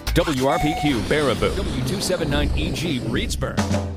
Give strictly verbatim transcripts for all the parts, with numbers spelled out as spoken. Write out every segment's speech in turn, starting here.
W R P Q Baraboo, W two seventy-nine E G Reedsburg.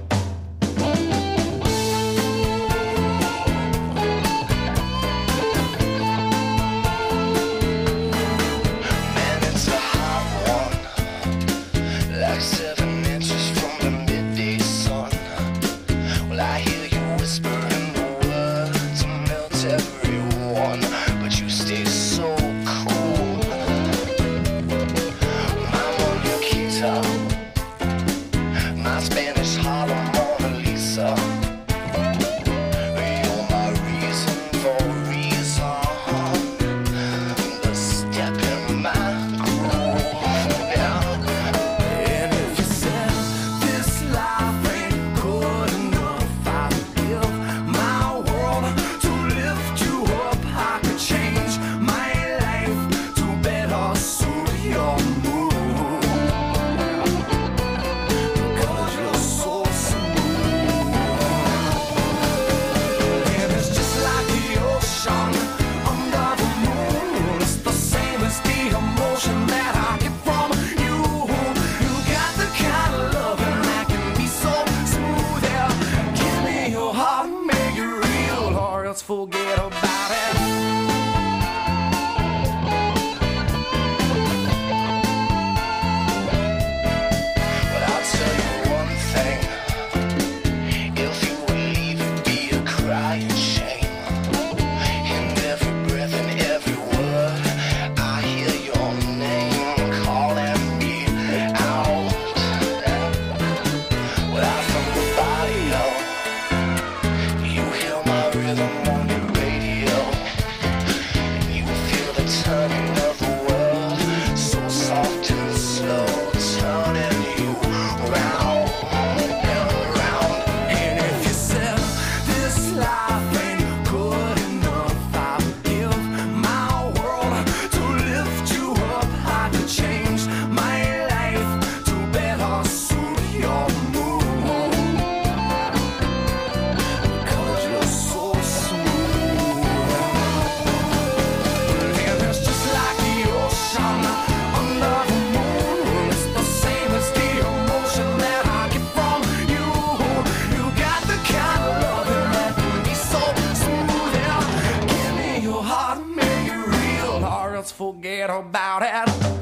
Forget about it.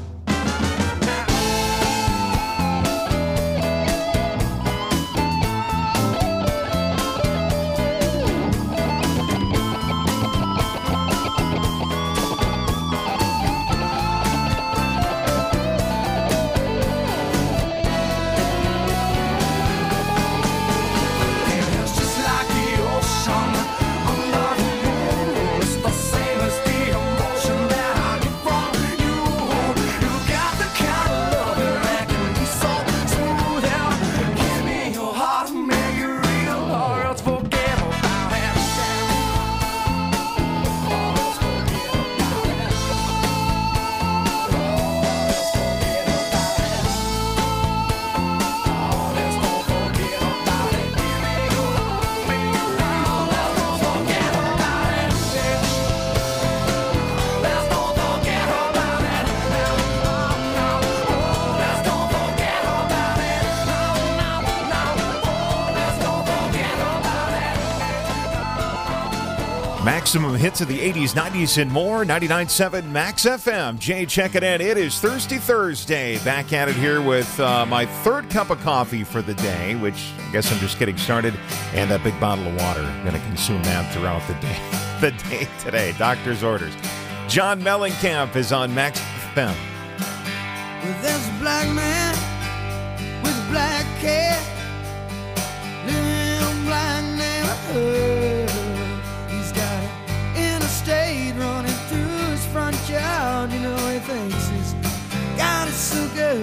Maximum hits of the eighties, nineties, and more. ninety-nine point seven Max F M. Jay, check it in. It is Thirsty Thursday. Back at it here with uh, my third cup of coffee for the day, which I guess I'm just getting started, and that big bottle of water. I'm going to consume that throughout the day. The day today. Doctor's orders. John Mellencamp is on Max F M. Well, there's a black man with a black cat living in a black neighborhood. He's got an interstate running through his front yard. You know, he thinks he's got it so good.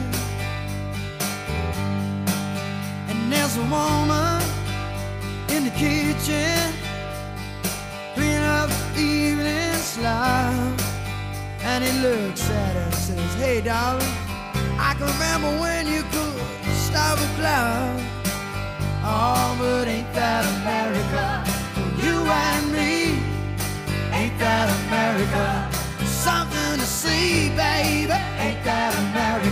And there's a woman in the kitchen cleaning up the evening slime. And he looks at her and says, hey, darling, I can remember when you could stop a cloud. Oh, but ain't that America? For you and me, ain't that America? Something to see, baby, ain't that America?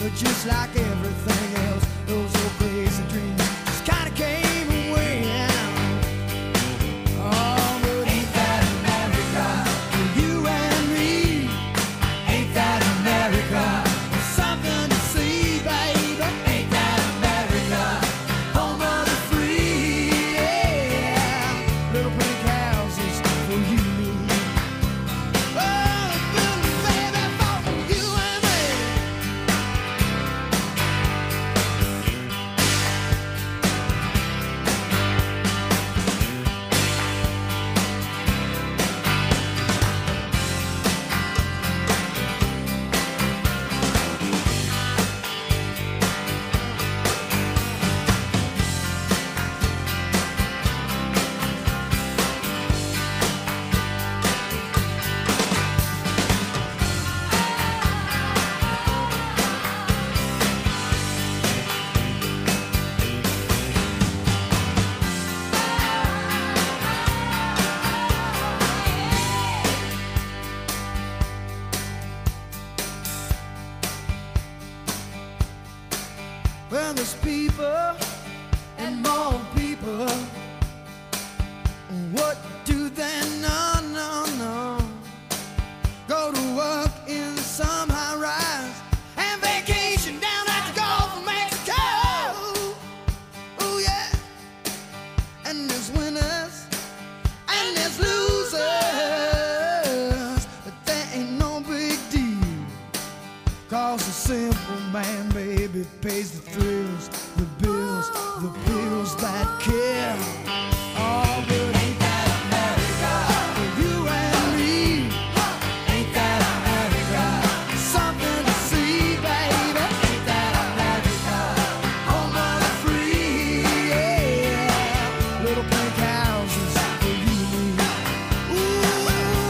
But just like everything else, those old crazy dreams just kinda came and went. Oh, but ain't that America for you and me? Ain't that America? Something to see, baby. Ain't that America? Home of the free, yeah. Little pink houses for you and me. Oh, baby, for you and me. Well, there's people and more people. What do they know? No, no. Go to work in some high rise and vacation down at the Gulf of Mexico. Oh, yeah. And there's winners and there's losers. But that ain't no big deal. Cause the simple man, baby, pays the thrills, the bills, the bills that kill. Oh, but ain't that America for you and me? Ain't that America? Something to see, baby. Ain't that America? Home of the free, yeah. Little pink houses for you and me. Ooh,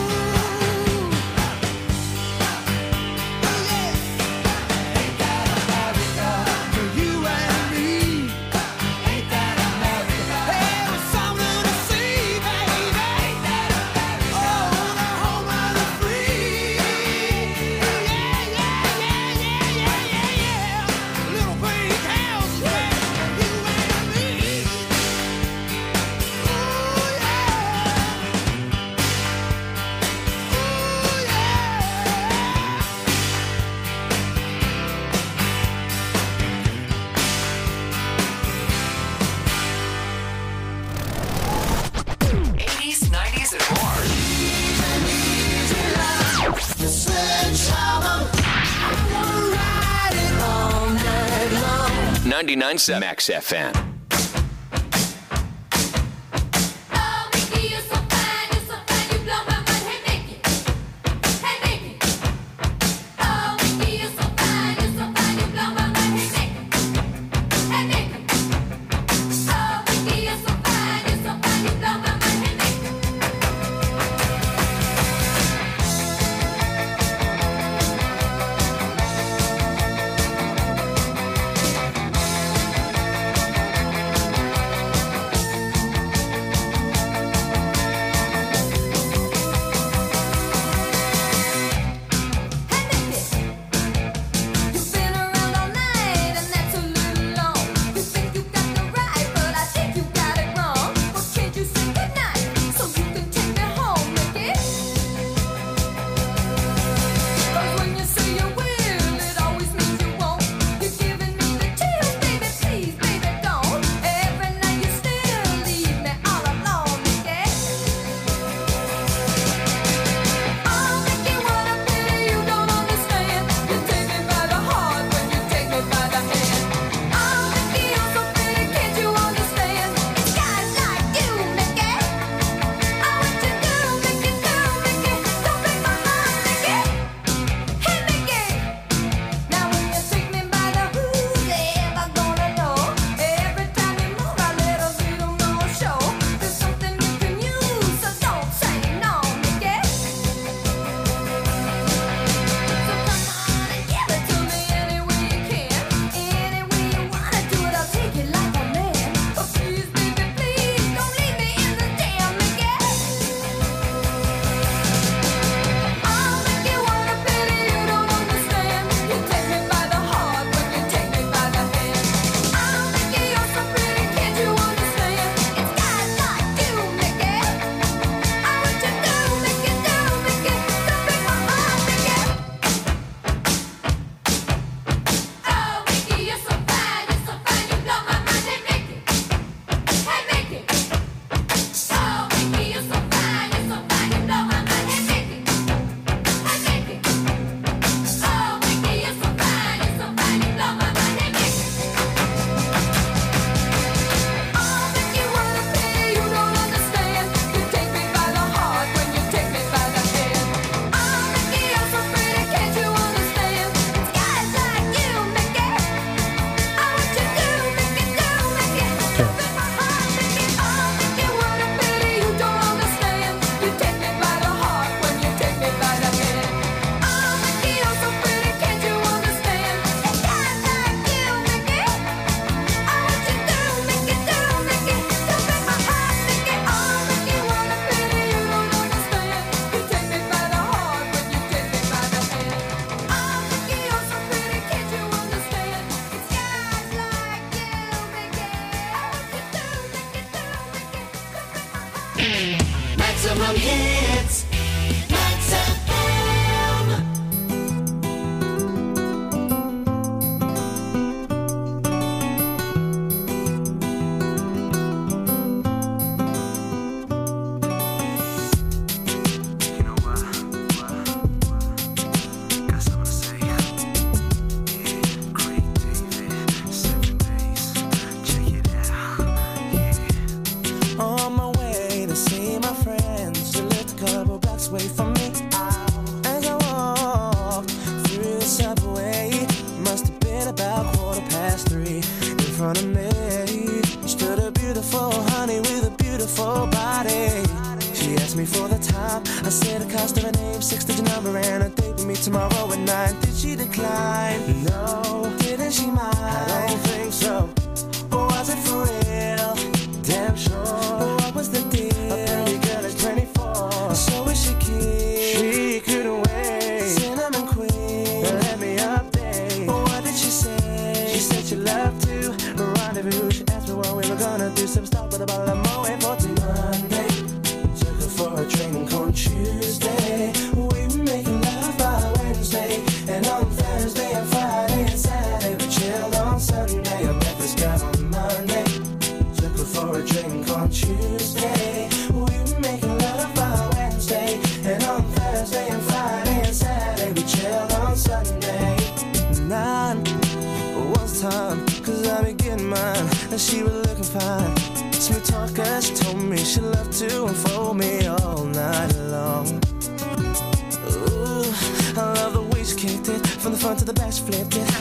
oh, yeah. Ain't that America for you and me? Ain't that America? Hey, there's something to see, baby. Ain't that America? Oh, the home of the free. Yeah, yeah, yeah, yeah, yeah, yeah, yeah. Little pink houses, baby, for you and me. Ooh, yeah. Ooh, yeah. eighties, nineties, and more. ninety-nine point seven Max F M. Oh, Mickey, you're so fine, you're so fine, you blow my mind. Hey, Mickey, hey, Mickey. Oh, Mickey, you're so fine, you're so fine, you blow my mind. Hey, Mickey, hey, Mickey. Oh, Mickey, you're so fine, you're so fine, you blow my mind. Hey, Mickey. Countdown hits. Max F M. You know what? Got something to say. Yeah, Craig David, seven days. Check it out. Yeah. On my way to see my friends, she lived a couple blocks away from me. As I walked through the subway, must have been about quarter past three. In front of me stood a beautiful honey with a beautiful body. She asked me for the time. I said the cost of her name, six-digit number, and a date with me tomorrow at nine. Did she decline? No. Didn't she mind? I don't think so. Was it for real? Damn sure. What was the deal? A pretty girl is twenty-four. So is she keen? She couldn't wait. Cinnamon queen, let me update. What did she say? She said she loved to rendezvous. She asked me what we were gonna do. Some stop with a bottle of Moet for Monday. Took her for a drink on Tuesday. We were making love by Wednesday. And on Thursday and Friday and Saturday we chilled on Sunday. I met this guy on Monday. Took her for a drink on Tuesday. We were making love by Wednesday. And on Thursday and Friday and Saturday we chilled on Sunday. Nine was time, cause I be getting mine. And she was looking fine. Smooth talker, she told me she loved to unfold me all night long. Ooh, I love the way she kicked it. From the front to the back she flipped it.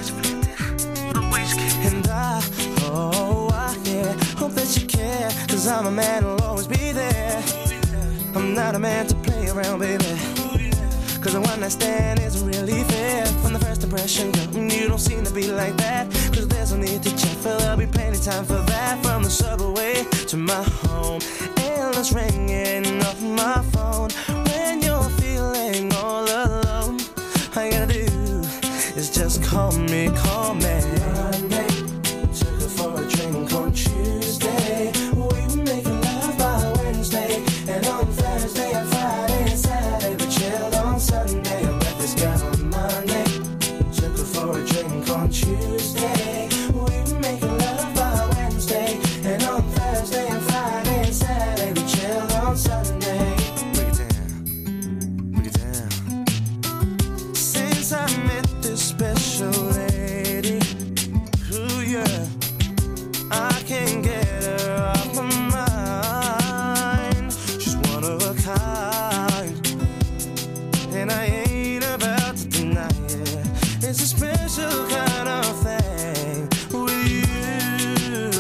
And I, oh, I, yeah, hope that you care. Cause I'm a man who'll always be there. I'm not a man to play around, baby. Cause the one night stand isn't really fair. From the first impression, girl, you don't seem to be like that. Cause there's no need to check, for there'll be plenty time for that. From the subway to my home, endless ringing off my phone. When you're feeling all alone, all you gotta do is just call me, call me. Monday, took her for a drink on Tuesday. We were making love by Wednesday. And on Thursday and Friday and Saturday we chilled on Sunday. I met this guy on Monday. Took her for a drink on Tuesday. We were making love by Wednesday. And on Thursday and Friday and Saturday we chilled on Sunday. Break it down, break it down. Since I met this special lady, ooh yeah, I can't get her off my mind. She's one of a kind, and I ain't about to deny it. It's a special kind of thing with you.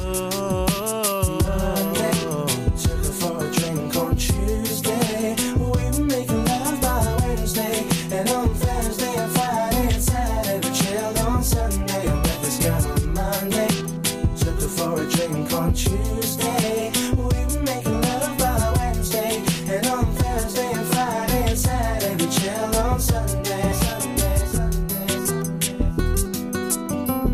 Monday, took her for a drink on Tuesday. We were making love by Wednesday. And on Thursday and Friday and Saturday we chilled on Sunday. I met this guy on Monday. Took her for a drink on Tuesday. We were making love by Wednesday. And on Thursday and Friday and Saturday we chilled on Sunday. Sunday, Sunday, Sunday.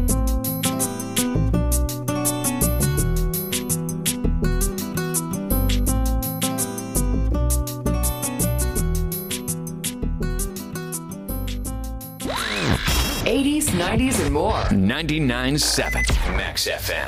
eighties, nineties, and more. ninety-nine point seven Max F M.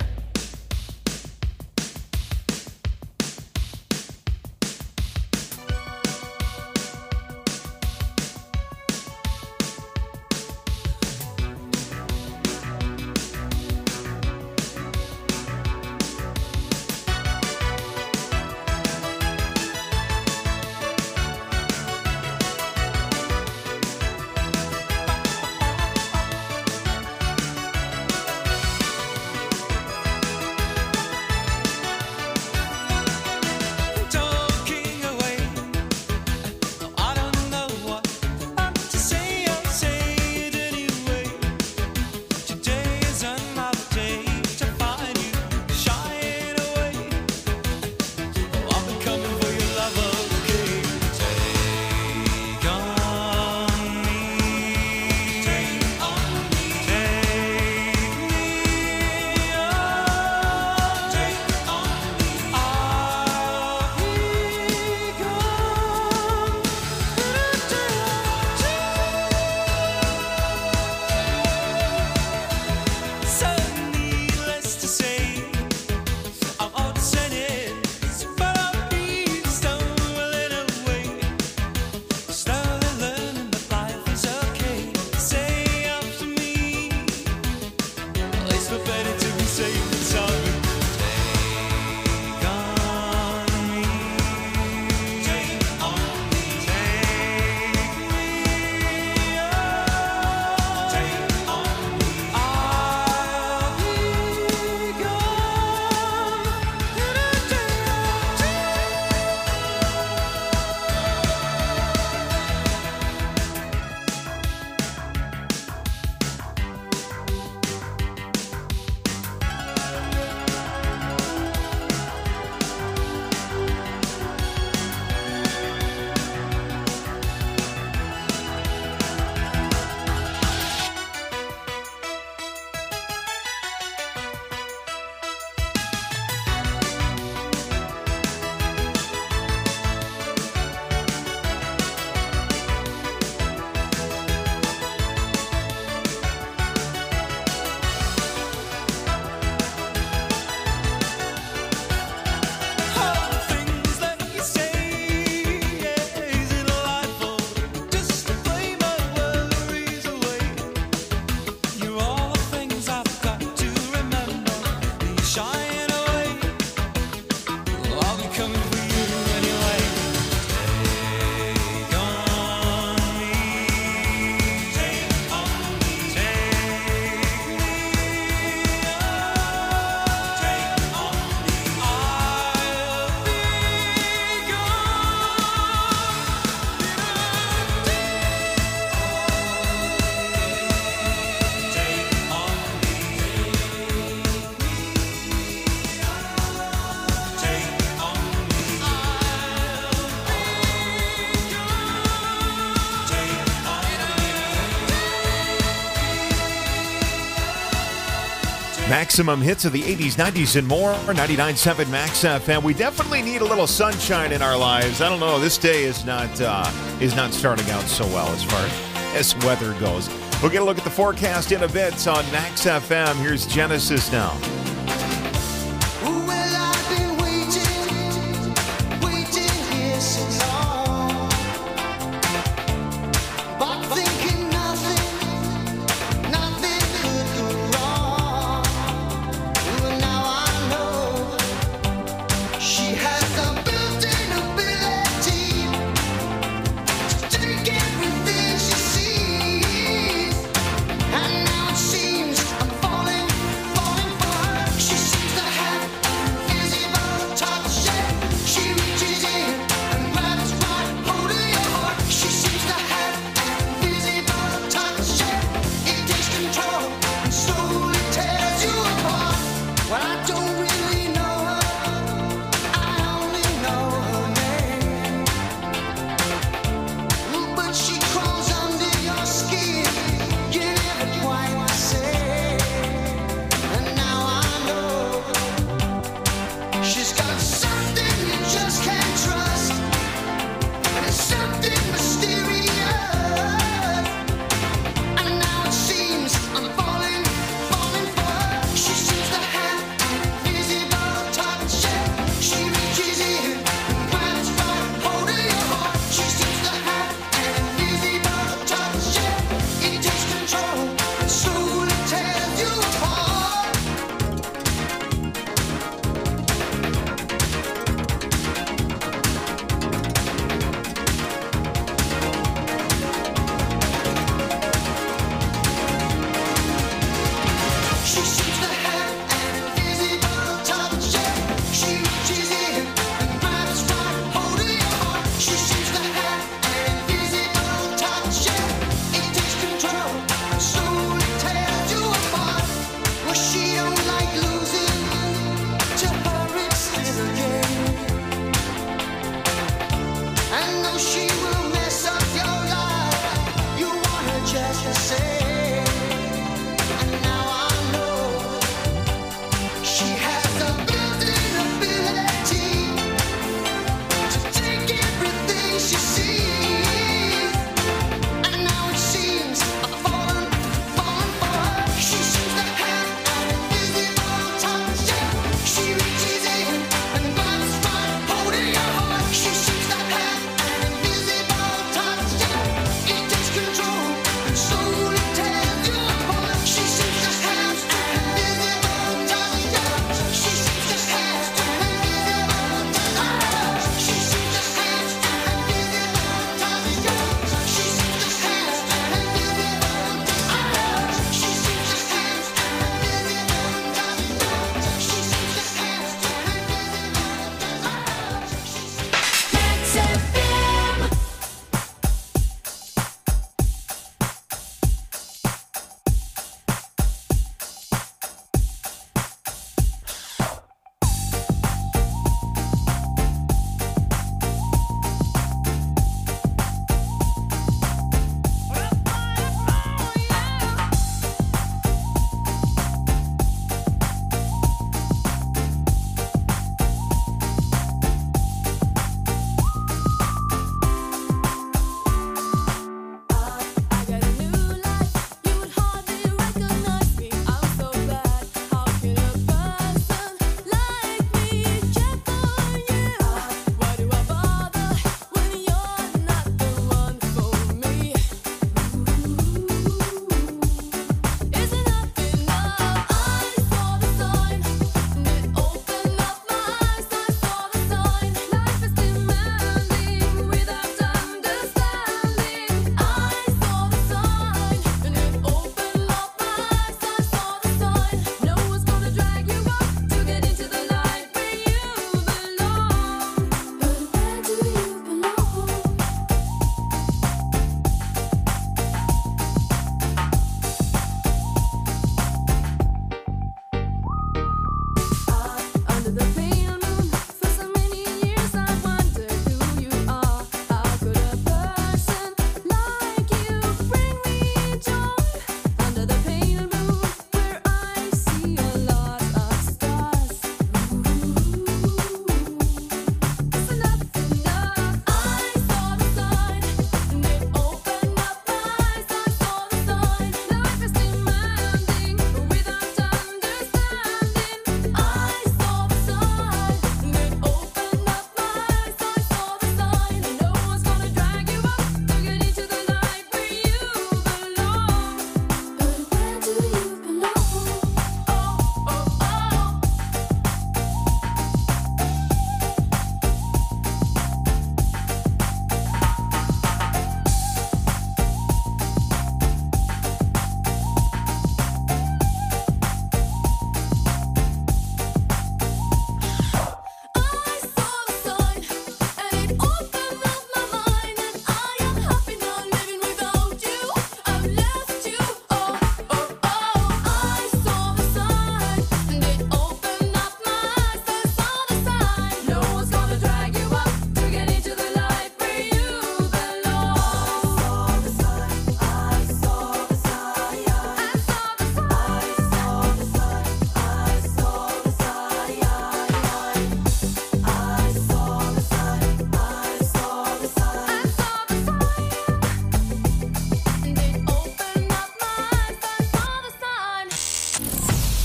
Maximum hits of the eighties, nineties, and more. ninety-nine point seven Max F M. We definitely need a little sunshine in our lives. I don't know. This day is not uh, is not starting out so well as far as weather goes. We'll get a look at the forecast in a bit on Max F M. Here's Genesis now. Well, I've been waiting, waiting here so long, but thinking nothing, nothing could go wrong. Well, now I know she has a built-in ability to take everything she sees, and now it seems I'm falling, falling for her.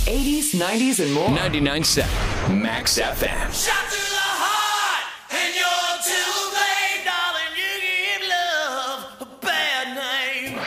eighties, nineties, and more. ninety-nine point seven Max F M. Shot to the heart, and you're too late, darling. You give love a bad name.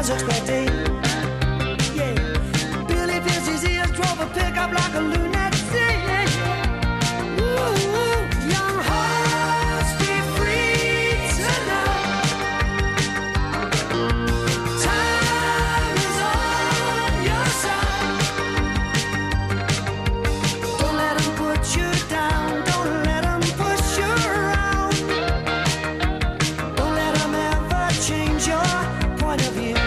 such bad day. Yeah. Billy pierced his ears, drove a pickup like a lunatic. Ooh, young hearts be free tonight. Time is on your side. Don't let 'em put you down. Don't let 'em push you around. Don't let 'em ever change your point of view.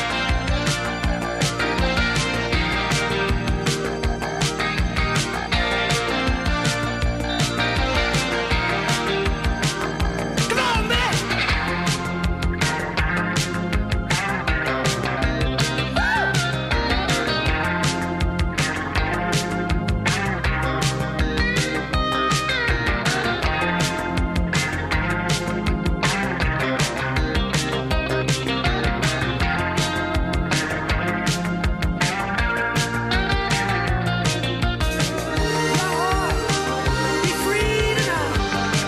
Come on, man! Be free tonight.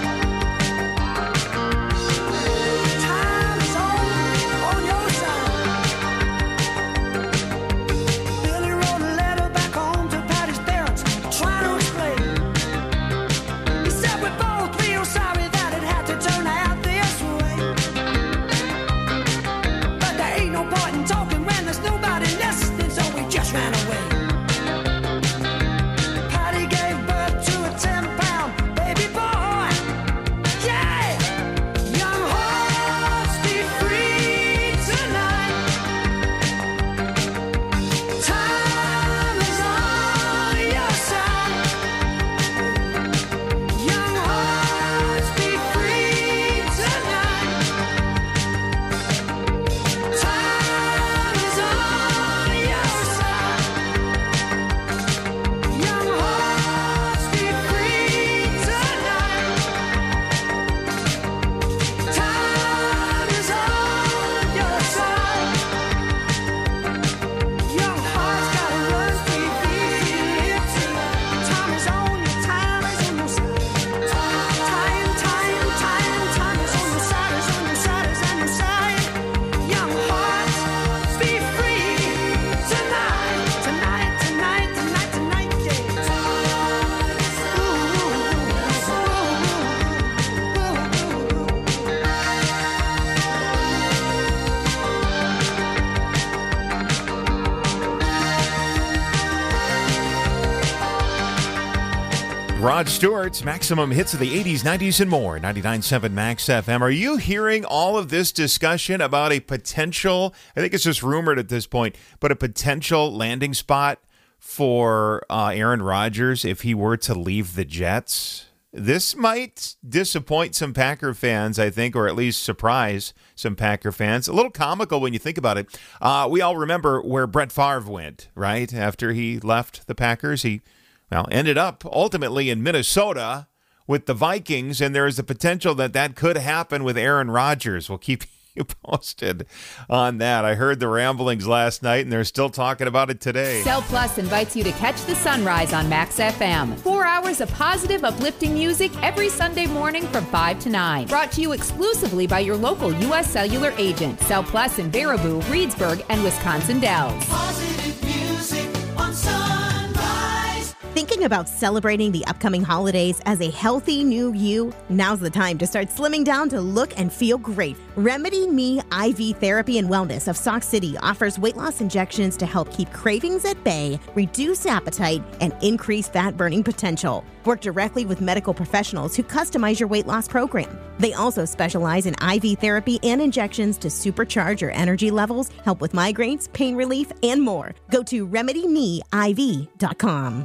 Time is on, on your side. Billy wrote a letter back home to Patty's parents, trying to explain. He said we both feel sorry that it had to turn out this way. But there ain't no point in talking when there's nobody listening, so we just ran away. Patty gave birth to a ten-pound baby boy. Yeah! Young hearts be free tonight. Time is on your side. Young hearts be free tonight. Time is on your side. Young hearts be free tonight. Time is on your side. Young hearts gotta run free, free tonight. Time is on your, time is on your side. Time, time, time, time is on your side, is on your side, is on your side. Young hearts be free tonight, tonight, tonight, tonight, tonight, yeah. Ooh, ooh, ooh, ooh, ooh. Rod Stewart's Maximum Hits of the eighties, nineties, and more. ninety-nine point seven Max F M. Are you hearing all of this discussion about a potential, I think it's just rumored at this point, but a potential landing spot for uh, Aaron Rodgers if he were to leave the Jets? This might disappoint some Packer fans, I think, or at least surprise some Packer fans. A little comical when you think about it. Uh, we all remember where Brett Favre went, right? After he left the Packers, he well, ended up ultimately in Minnesota with the Vikings, and there is the potential that that could happen with Aaron Rodgers. We'll keep you posted on that. I heard the ramblings last night, and they're still talking about it today. Cell Plus invites you to catch the sunrise on Max F M. Four hours of positive, uplifting music every Sunday morning from five to nine. Brought to you exclusively by your local U S Cellular agent. Cell Plus in Baraboo, Reedsburg, and Wisconsin Dells. Positive music on Sunrise. Thinking about celebrating the upcoming holidays as a healthy new you? Now's the time to start slimming down to look and feel great. Remedy Me I V Therapy and Wellness of Sauk City offers weight loss injections to help keep cravings at bay, reduce appetite, and increase fat burning potential. Work directly with medical professionals who customize your weight loss program. They also specialize in I V therapy and injections to supercharge your energy levels, help with migraines, pain relief, and more. Go to remedy me I V dot com.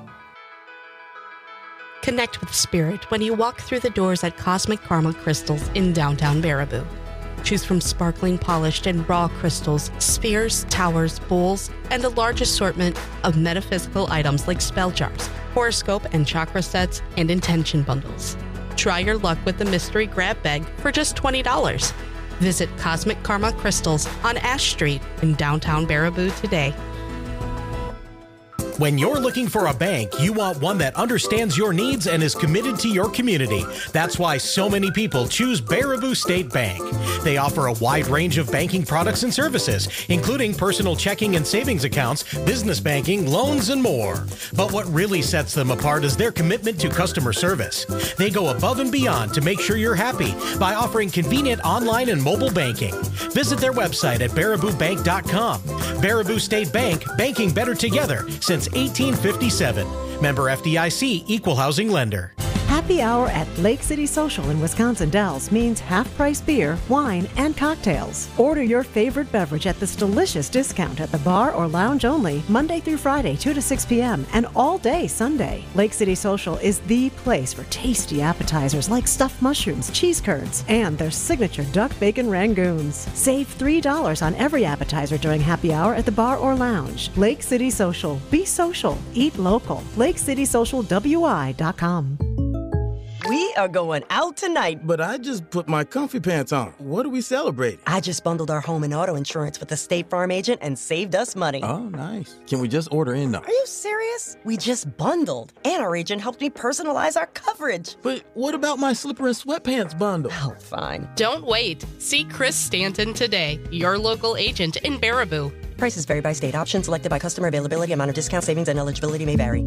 Connect with spirit when you walk through the doors at Cosmic Karma Crystals in downtown Baraboo. Choose from sparkling, polished, and raw crystals, spheres, towers, bowls, and a large assortment of metaphysical items like spell jars, horoscope and chakra sets, and intention bundles. Try your luck with the mystery grab bag for just twenty dollars. Visit Cosmic Karma Crystals on Ash Street in downtown Baraboo today. When you're looking for a bank, you want one that understands your needs and is committed to your community. That's why so many people choose Baraboo State Bank. They offer a wide range of banking products and services, including personal checking and savings accounts, business banking, loans, and more. But what really sets them apart is their commitment to customer service. They go above and beyond to make sure you're happy by offering convenient online and mobile banking. Visit their website at baraboo bank dot com. Baraboo State Bank, banking better together since eighteen fifty-seven. Member F D I C, Equal Housing Lender. Happy hour at Lake City Social in Wisconsin Dells means half-price beer, wine, and cocktails. Order your favorite beverage at this delicious discount at the bar or lounge only, Monday through Friday, two to six p.m., and all day Sunday. Lake City Social is the place for tasty appetizers like stuffed mushrooms, cheese curds, and their signature duck bacon rangoons. Save three dollars on every appetizer during happy hour at the bar or lounge. Lake City Social. Be social. Eat local. lake city social w i dot com. We are going out tonight. But I just put my comfy pants on. What are we celebrating? I just bundled our home and auto insurance with a State Farm agent and saved us money. Oh, nice. Can we just order in now? Are you serious? We just bundled. And our agent helped me personalize our coverage. But what about my slipper and sweatpants bundle? Oh, fine. Don't wait. See Chris Stanton today, your local agent in Baraboo. Prices vary by state. Options selected by customer availability, amount of discount, savings, and eligibility may vary.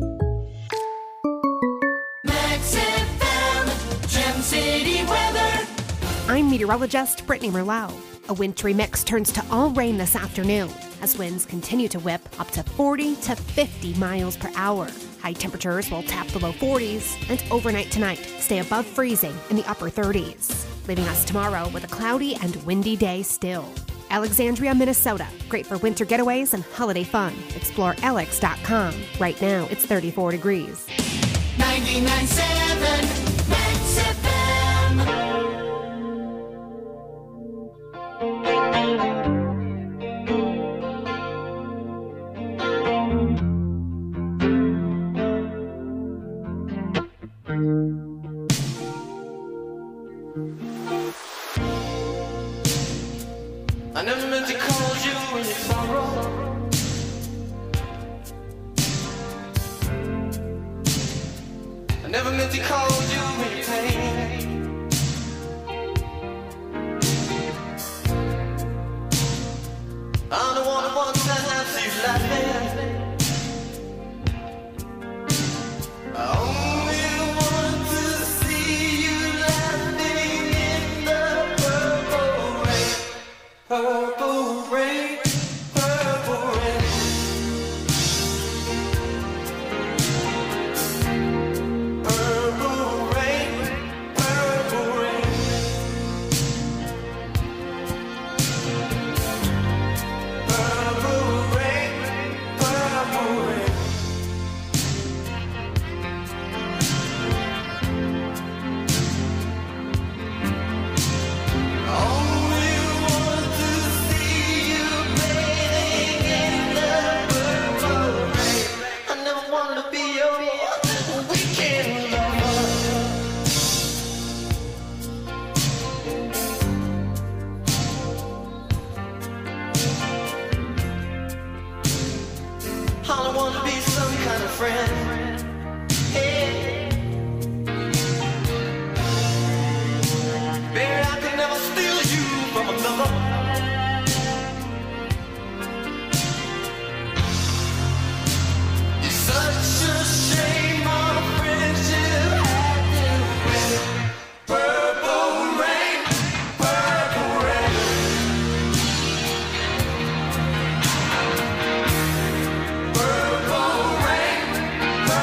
City weather. I'm meteorologist Brittany Merlot. A wintry mix turns to all rain this afternoon as winds continue to whip up to forty to fifty miles per hour. High temperatures will tap the low forties and overnight tonight stay above freezing in the upper thirties, leaving us tomorrow with a cloudy and windy day still. Alexandria, Minnesota. Great for winter getaways and holiday fun. Explore alex dot com. Right now it's thirty-four degrees. ninety-nine point seven Max F M. I never meant to call you when you sorrow. I never meant to call you when you pain. I'm the one who wants to have you laughing. I only want to see you laughing in the purple rain. Purple rain, purple rain. Purple rain, purple rain. Purple rain, purple rain. Only want to see you bathing in the purple rain. I never wanted to be your weekend lover. I don't want to be some kind of friend. Hey. Baby, I could never steal you from another. It's such a shame our friendship had to end. Purple rain, purple rain. Purple rain,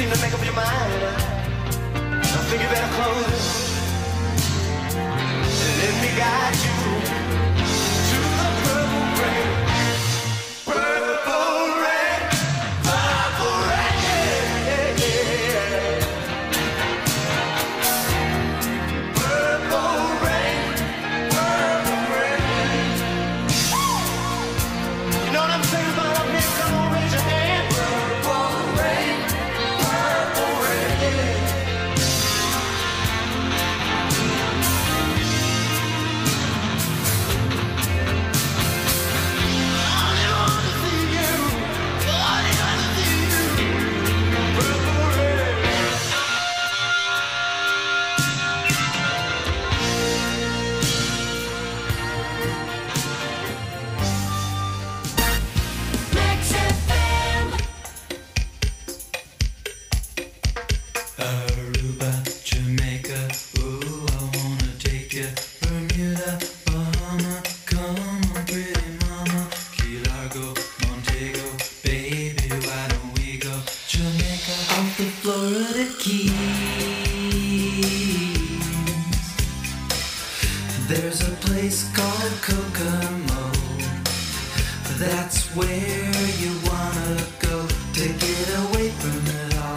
to make up your mind. I think you better close it. Let me guide you to the purple rain. Purple rain, purple rain, yeah, yeah. Purple rain, purple rain. You know what I'm saying about up here? Come on, raise your hand. Purple rain, purple rain. Aruba, Jamaica, ooh, I wanna take you. Bermuda, Bahama, come on, pretty mama. Key Largo, Montego, baby, why don't we go? Jamaica, off the Florida Keys. There's a place called Kokomo. That's where you wanna go to get away from it all.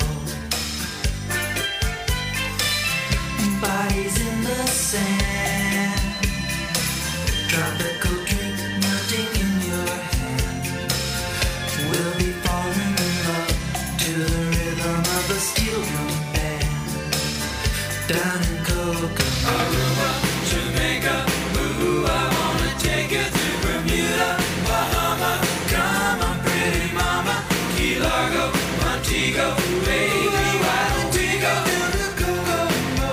Bodies in the sand, tropical drink melting in your hand. We'll be falling in love to the rhythm of a steel drum band. Down in Kokomo, Aruba, Jamaica, ooh, I wanna take you to Bermuda, Bahama, come on, pretty mama. Key Largo, Montego, baby, why don't we go to the Kokomo?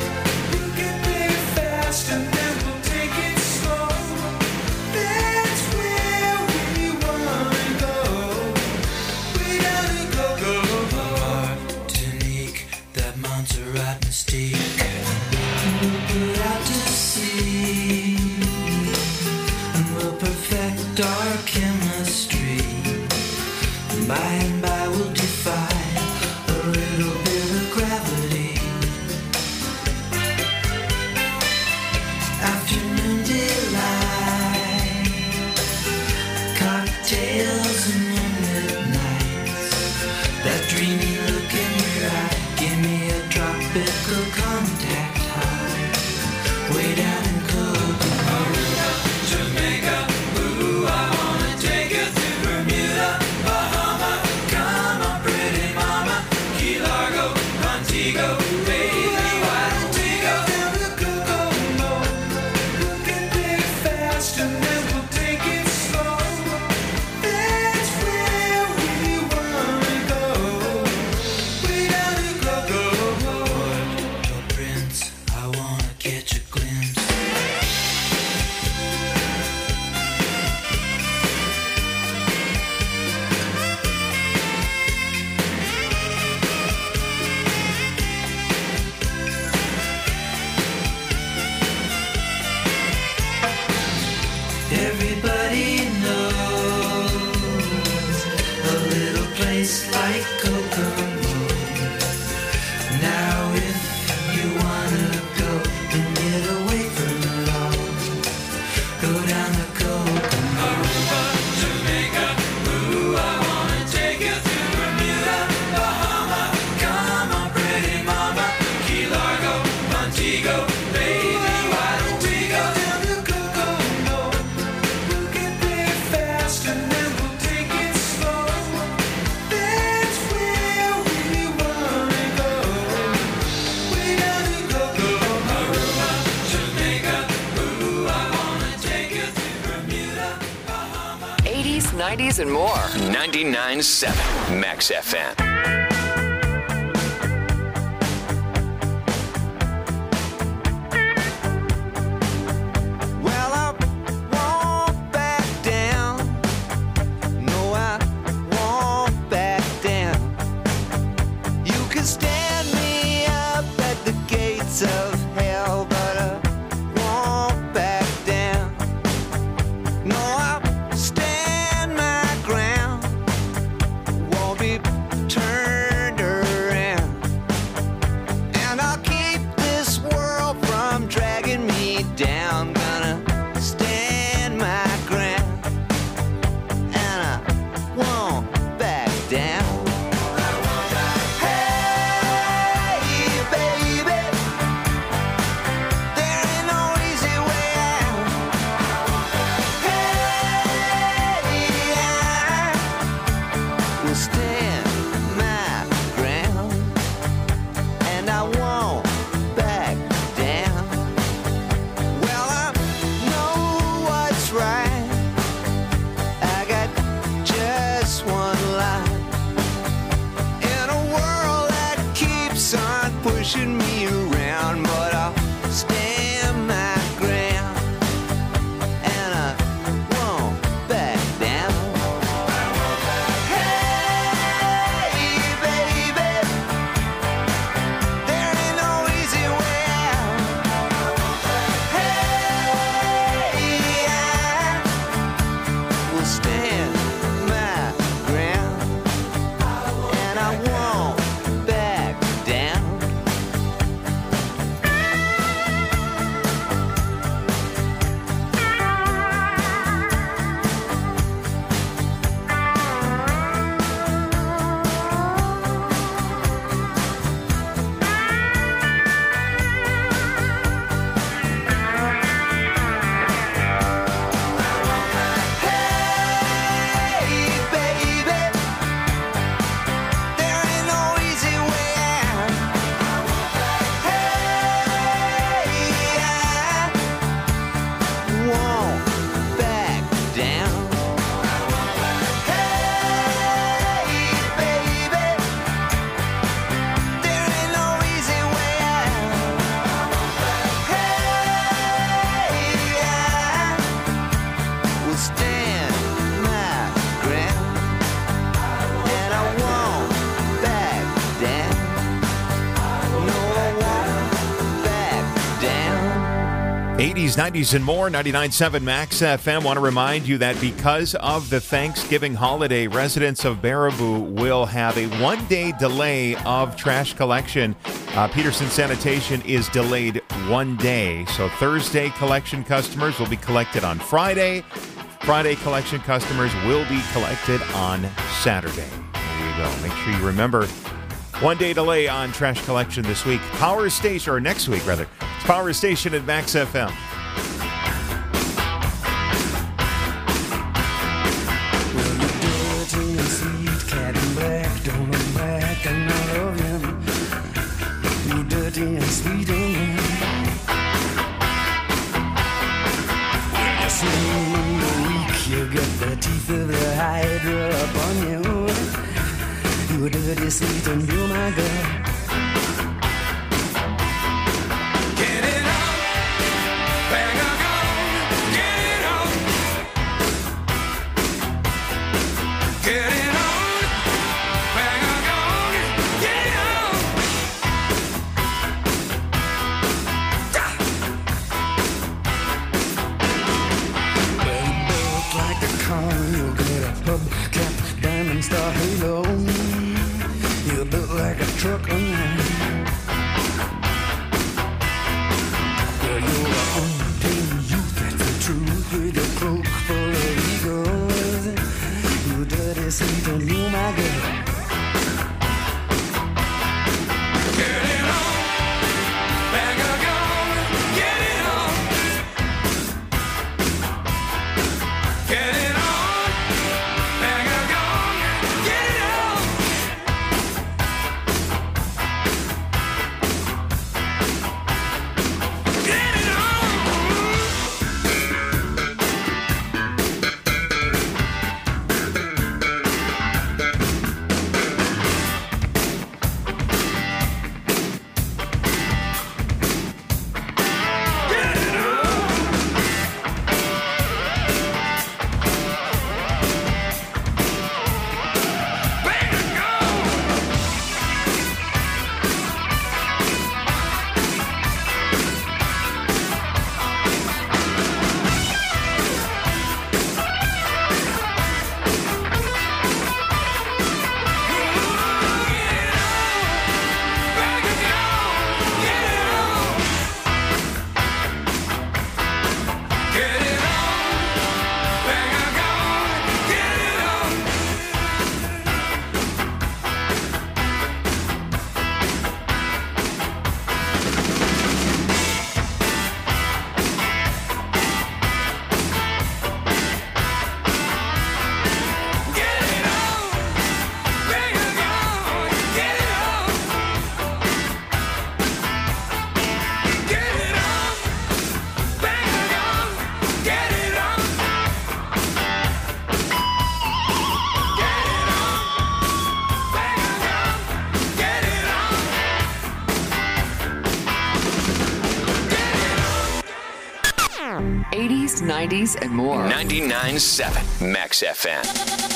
And then we'll take it slow. That's where we wanna go. We gotta go, go, go. Martinique, that Montserrat mystique. We'll put out to sea, and we'll perfect our chemistry. By and by we'll defy a little bit of gravity. Afternoon delight, cocktails and moonlit nights. That dreamy look in your eye, give me a tropical contact high. Way down in Kokomo, Jamaica, ooh, I wanna take you to Bermuda, Bahama, come on, pretty mama. Key Largo, Montego, baby, why don't we go to the Kokomo? And then we'll take it slow. That's where we wanna go. We gotta go, go, go. Puerto Prince, I wanna catch a glimpse. Everybody knows a little place like Kokomo. Now if you wanna go and get away from it all, go down to Kokomo. Aruba, Jamaica, ooh, I wanna take you to Bermuda, Bahama, come on, pretty mama. Key Largo, Montego, baby, why don't we go down to Kokomo? And then we'll take it slow. That's where we wanna go. We gotta go, go. Aruba, Jamaica, ooh, I wanna take you to Bermuda, Bahama. eighties, nineties, and more. ninety-nine point seven Max F M. Well, I won't back down. No, I won't back down. You can stand me up at the gates of hell, but I won't back down. No, I'll stand my ground. Won't be turned eighties, nineties, and more, ninety-nine point seven Max F M. Want to remind you that because of the Thanksgiving holiday, residents of Baraboo will have a one-day delay of trash collection. Uh, Peterson Sanitation is delayed one day. So Thursday collection customers will be collected on Friday. Friday collection customers will be collected on Saturday. There you go. Make sure you remember one day delay on trash collection this week. Power Station, or next week rather. It's Power Station at Max F M. Dirty and sweet, cat and black, don't look back, and I love him. You dirty and sweet and when you see in the week, you get the teeth of the hydra upon you. You dirty, sweet, and you're my girl. Star halo, you built like a truck on line. Well, you're the untamed youth, that's the truth, with a cloak full of egos. You dirty, sweet, and you my girl. Get it on, bag of gold, get it on. Get it on. eighties, nineties, and more. ninety-nine point seven Max F M.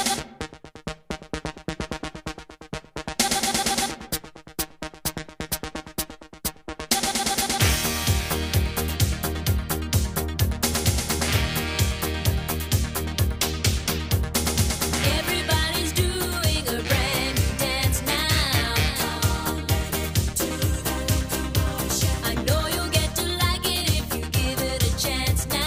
Everybody's doing a brand new dance now. I know you'll get to like it if you give it a chance now.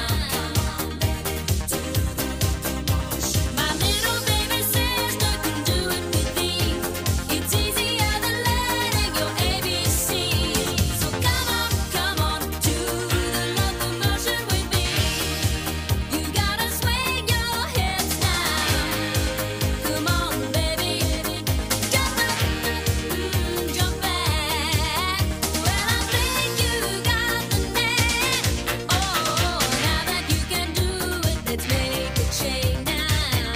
My little baby sister can do it with ease. It's easier than learning your A B C. So come on, come on to the locomotion with me. You gotta swing your hips now. Come on, baby, jump up, mm, jump back. Well, I think you got the knack. Oh, now that you can do it, let's make a change now.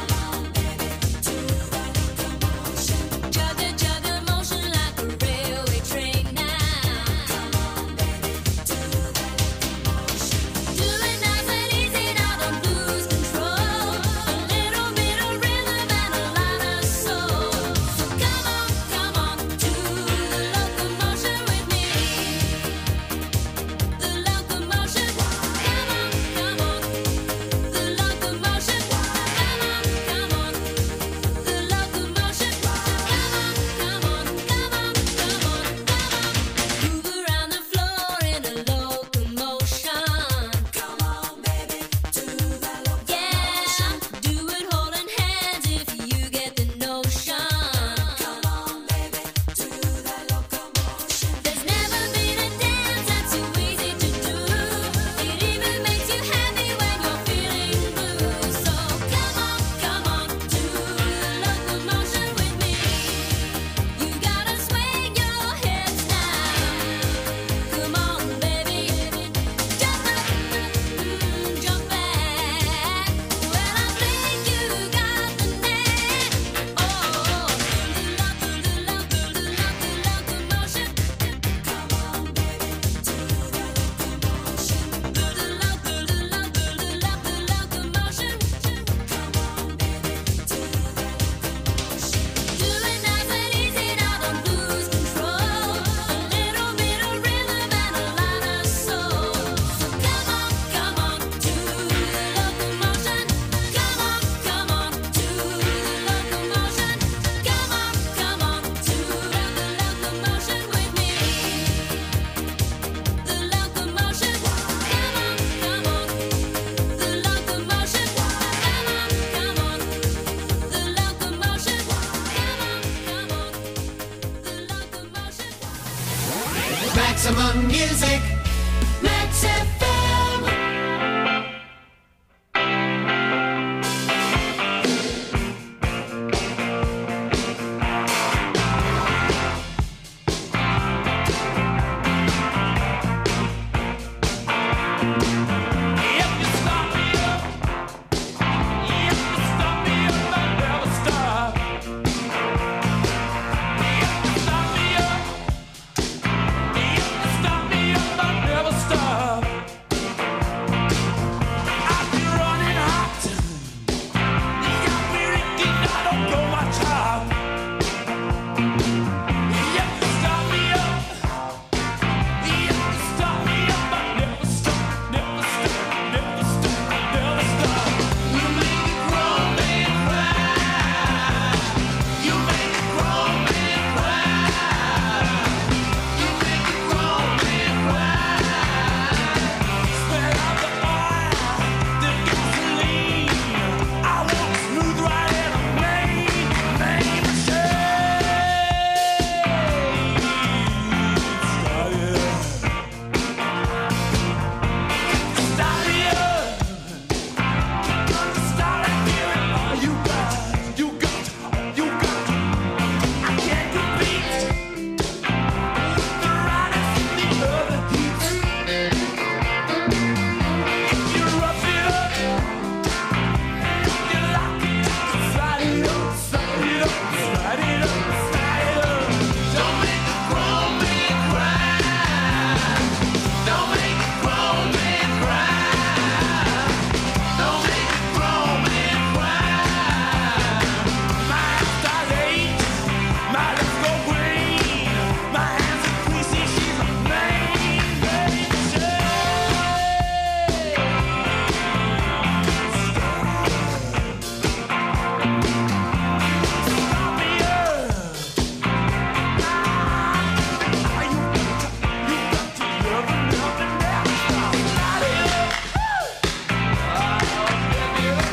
Juggle, juggle motion like a railway train now. Do it nice and easy now, don't lose control. A little bit of rhythm and a lot of soul. So come on, come on to the locomotion with me. The locomotion. Maximum music, Max F M.